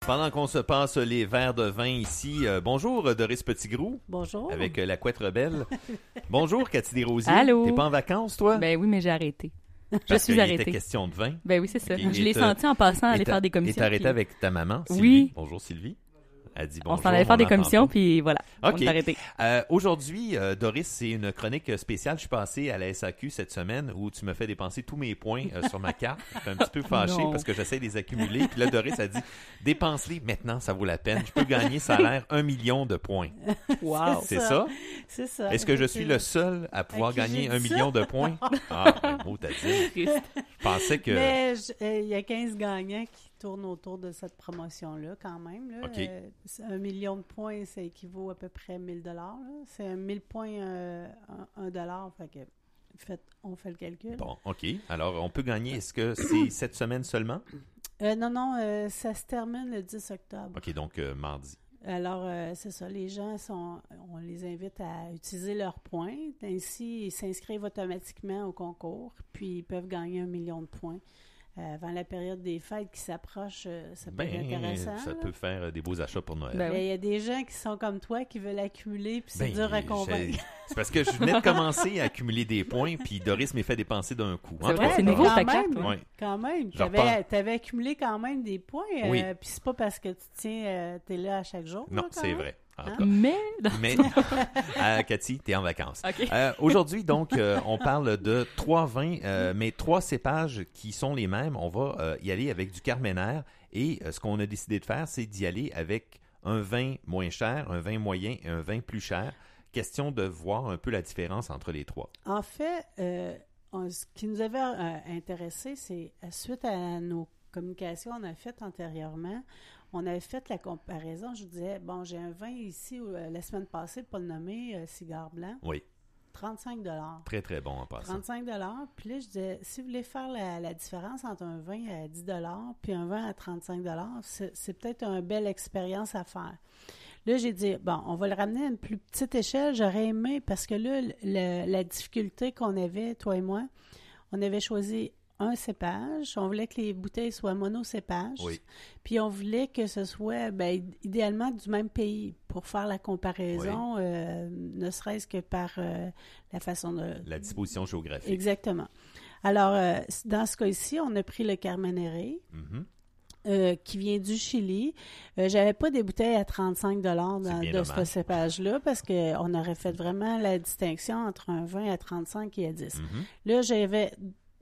Pendant qu'on se passe les verres de vin ici, bonjour Doris Petitgrou. Bonjour. Avec la couette rebelle. Bonjour Cathy Desrosiers. Allô. T'es pas en vacances, toi? Ben oui, mais j'ai arrêté. Je suis arrêtée. Il était question de vin. Ben oui, c'est ça. Okay. Je l'ai senti en passant aller faire des commissions. Et t'es arrêté avec ta maman, Sylvie. Oui. Bonjour Sylvie. Elle dit bonjour. On s'en allait faire des commissions, puis voilà. Okay. On est arrêté. Aujourd'hui, Doris, c'est une chronique spéciale. Je suis passé à la SAQ cette semaine où tu me fais dépenser tous mes points sur ma carte. Je suis un petit peu fâché parce que j'essaie de les accumuler. Puis là, Doris a dit, dépense-les maintenant, ça vaut la peine. Je peux gagner salaire 1 million de points. Wow. C'est ça? C'est ça. Est-ce que je suis le seul à pouvoir gagner 1 million de points? Ah, un mot t'as dit. Je pensais que... Mais il y a 15 gagnants qui tournent autour de cette promotion-là quand même. Là. OK. 1 million de points, ça équivaut à peu près 1 000 $. C'est 1000 points, 1 $. Fait que on fait le calcul. Bon, OK. Alors, on peut gagner. Est-ce que c'est cette semaine seulement? Non, ça se termine le 10 octobre. OK, donc mardi. Alors, c'est ça. Les gens on les invite à utiliser leurs points. Ainsi, ils s'inscrivent automatiquement au concours, puis ils peuvent gagner 1 million de points. Avant la période des fêtes qui s'approche, ça peut être intéressant. Ça peut faire des beaux achats pour Noël. Il y a des gens qui sont comme toi, qui veulent accumuler, puis c'est dur à convaincre. C'est parce que je venais de commencer à accumuler des points, puis Doris m'est fait dépenser d'un coup. C'est vrai, c'est nouveau ta carte. Quand même. T'avais accumulé quand même des points, oui. Puis c'est pas parce que t'es là à chaque jour. Non, là, c'est même. Vrai. Mais Cathy, t'es en vacances. Okay. Aujourd'hui, donc, on parle de 3 vins, mais 3 cépages qui sont les mêmes. On va y aller avec du Carmenère et ce qu'on a décidé de faire, c'est d'y aller avec un vin moins cher, un vin moyen et un vin plus cher. Question de voir un peu la différence entre les 3. En fait, ce qui nous avait intéressé, c'est suite à nos communications qu'on a faites antérieurement, on avait fait la comparaison. Je disais, bon, j'ai un vin ici, la semaine passée, pas le nommer, Cigare Blanc. Oui. 35 $. Très, très bon en passant. 35 $. Puis là, je disais, si vous voulez faire la différence entre un vin à 10 $ puis un vin à 35 $, c'est peut-être une belle expérience à faire. Là, j'ai dit, bon, on va le ramener à une plus petite échelle. J'aurais aimé, parce que là, la difficulté qu'on avait, toi et moi, on avait choisi un cépage. On voulait que les bouteilles soient monocépages. Oui. Puis on voulait que ce soit idéalement du même pays pour faire la comparaison, ne serait-ce que par la façon de... La disposition géographique. Exactement. Alors, dans ce cas-ci, on a pris le Carmenere. Qui vient du Chili. J'avais pas des bouteilles à 35 $ de ce cépage-là parce qu'on aurait fait vraiment la distinction entre un vin à 35 et à 10. Là, j'avais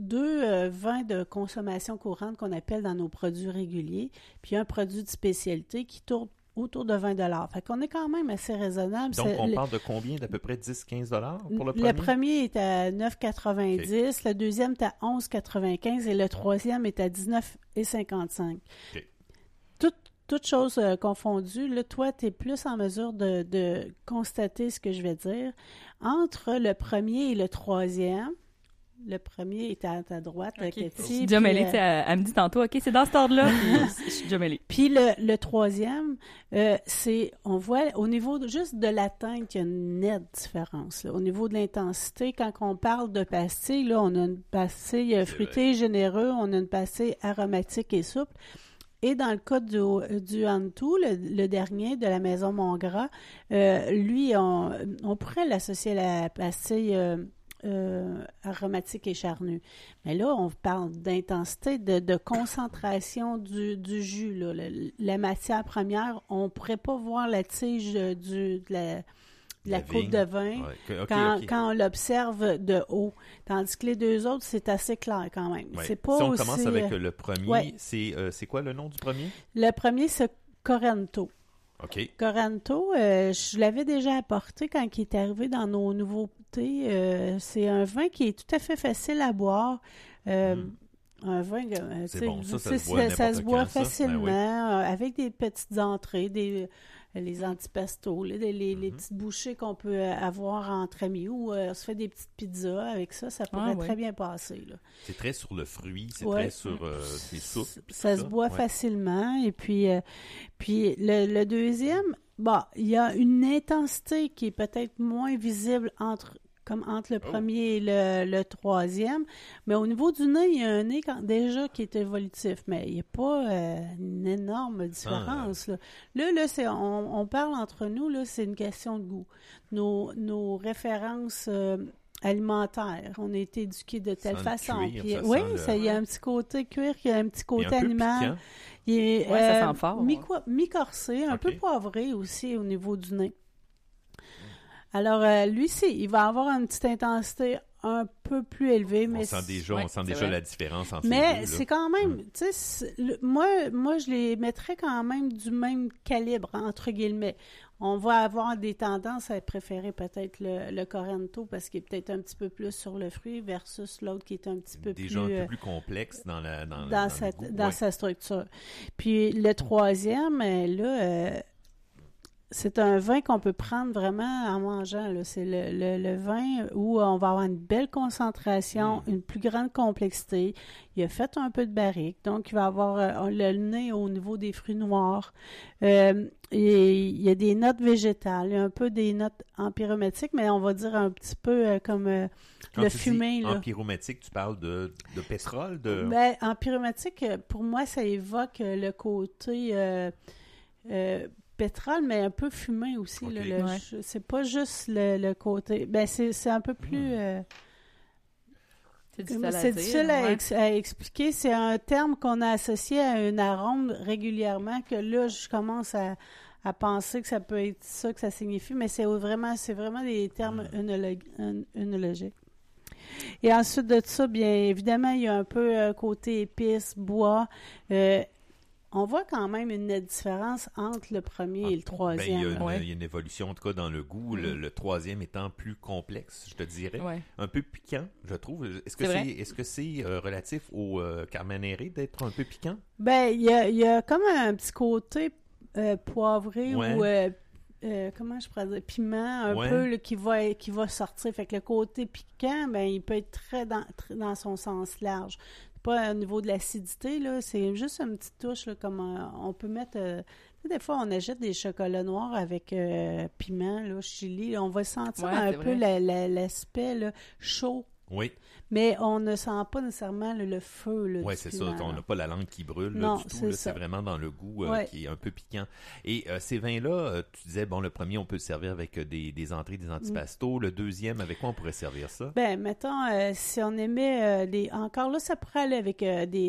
2 vins de consommation courante qu'on appelle dans nos produits réguliers, puis un produit de spécialité qui tourne autour de 20 $. Fait qu'on est quand même assez raisonnable. Donc, on parle de combien? D'à peu près 10-15 $ pour le premier? Le premier est à 9,90 $, le deuxième est à 11,95 $ et le troisième est à 19,55 $. Okay. Toutes choses confondues, là, toi, tu es plus en mesure de constater ce que je vais dire. Entre le premier et le troisième, le premier est à ta droite, okay. Cathy. Je suis déjà mêlée, elle me dit tantôt, OK, c'est dans cet ordre-là, je suis déjà mêlée. Puis le troisième, on voit au niveau juste de la teinte qu'il y a une nette différence. Là. Au niveau de l'intensité, quand on parle de pastille, là, on a une pastille fruitée et généreux, on a une pastille aromatique et souple. Et dans le cas du Antou, le dernier de la maison Montgras, lui, on pourrait l'associer à la pastille aromatique et charnue. Mais là, on parle d'intensité, de concentration du jus. Là. La matière première, on ne pourrait pas voir la tige de la coupe de vin quand on l'observe de haut. Tandis que les deux autres, c'est assez clair quand même. Ouais. C'est pas si on aussi, commence avec le premier, c'est quoi le nom du premier? Le premier, c'est Coranto. OK. Coranto, je l'avais déjà apporté quand il est arrivé dans nos nouveautés. C'est un vin qui est tout à fait facile à boire. Un vin, c'est bon, ça se boit facilement, ben oui. avec des petites entrées, les antipastos, les petites bouchées qu'on peut avoir entre amis, ou on se fait des petites pizzas avec ça pourrait très bien passer. Là. C'est très sur le fruit, c'est très sur des soupes. Ça se boit facilement, et puis le deuxième, il y a une intensité qui est peut-être moins visible entre comme entre le premier et le troisième. Mais au niveau du nez, il y a un nez déjà qui est évolutif, mais il n'y a pas une énorme différence. Là, on parle entre nous, là, c'est une question de goût. Nos références alimentaires, on a été éduqués de telle façon. Cuir, puis, il y a un petit côté cuir, il y a un petit côté animal. Il est ça sent fort. Mi-corsé, un peu poivré aussi au niveau du nez. Alors, lui, il va avoir une petite intensité un peu plus élevée. On mais sent déjà la différence entre mais les deux. c'est quand même, tu sais, moi, je les mettrais quand même du même calibre, entre guillemets. On va avoir des tendances à préférer peut-être le Corento parce qu'il est peut-être un petit peu plus sur le fruit versus l'autre qui est un petit peu déjà un peu plus complexe dans sa structure. Puis le troisième, là, c'est un vin qu'on peut prendre vraiment en mangeant. Là. C'est le vin où on va avoir une belle concentration, une plus grande complexité. Il a fait un peu de barrique, donc il va avoir le nez au niveau des fruits noirs. Et il y a des notes végétales, il y a un peu des notes empyromatiques, mais on va dire un petit peu comme le fumé. Empyromatique, tu parles de pétrole? Ben, empyromatique, pour moi, ça évoque le côté... pétrole, mais un peu fumé aussi. Okay. Là, c'est pas juste le côté... Ben, c'est un peu plus... c'est difficile à expliquer. C'est un terme qu'on a associé à un arôme régulièrement que là, je commence à penser que ça peut être ça que ça signifie, mais c'est vraiment des termes œnologiques. Et ensuite de ça, bien évidemment, il y a un peu côté épices, bois... on voit quand même une nette différence entre le premier et le troisième. Il y a une évolution, en tout cas, dans le goût. Le troisième étant plus complexe, je te dirais. Ouais. Un peu piquant, je trouve. Est-ce que c'est relatif au Carmenere d'être un peu piquant? Ben, il y a comme un petit côté poivré ou... comment je pourrais dire, piment un peu là, qui va sortir. Fait que le côté piquant, ben, il peut être très dans son sens large. Pas au niveau de l'acidité, là, c'est juste une petite touche, là, comme on peut mettre... des fois, on achète des chocolats noirs avec piment, là, chili. On va sentir un peu l'aspect là, chaud. Oui. Mais on ne sent pas nécessairement le feu. Oui, c'est piment, ça. On n'a pas la langue qui brûle non, du tout. C'est vraiment dans le goût qui est un peu piquant. Et ces vins-là, tu disais, bon, le premier, on peut le servir avec des entrées, des antipastos. Le deuxième, avec quoi on pourrait servir ça? Ben, mettons, si on aimait encore là, ça pourrait aller avec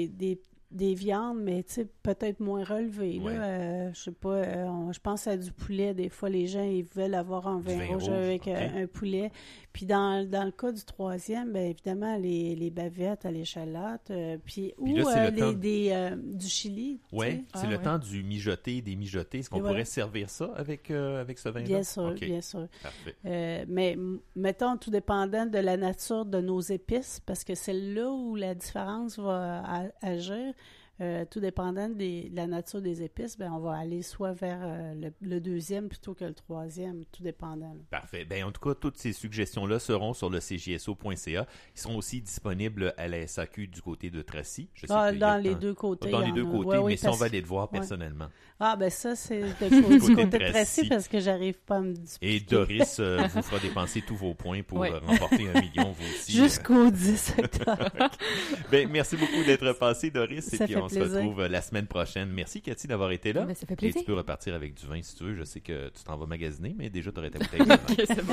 des viandes, mais tu sais, peut-être moins relevées. Là, je sais pas, je pense à du poulet. Des fois, les gens, ils veulent avoir un vin rouge avec un poulet. Puis dans le cas du troisième, bien évidemment, les bavettes à l'échalote, ou là, du chili. Oui, c'est le temps du mijoté, des mijotés. Est-ce qu'on pourrait servir ça avec ce vin-là? Bien sûr, bien sûr. Parfait. Mais mettons, tout dépendant de la nature de nos épices, parce que c'est là où la différence va agir. Tout dépendant de la nature des épices, ben on va aller soit vers le deuxième plutôt que le troisième, tout dépendant. Là. Parfait. Ben, en tout cas, toutes ces suggestions-là seront sur le cjso.ca. Ils seront aussi disponibles à la SAQ du côté de Tracy. Dans les deux côtés. Dans les deux côtés, mais ça, on va aller te voir personnellement. Ah, ben ça, c'est du côté de Tracy parce que j'arrive pas à me disputer. Et Doris vous fera dépenser tous vos points pour remporter 1 million, vous aussi. Jusqu'au 10 octobre. Ben, merci beaucoup d'être passé, Doris. Et puis, on se retrouve la semaine prochaine. Merci, Cathy, d'avoir été là. Ben, ça fait plaisir. Et tu peux repartir avec du vin si tu veux. Je sais que tu t'en vas magasiner, mais déjà, tu aurais ta bouteille de vin. Okay, c'est bon.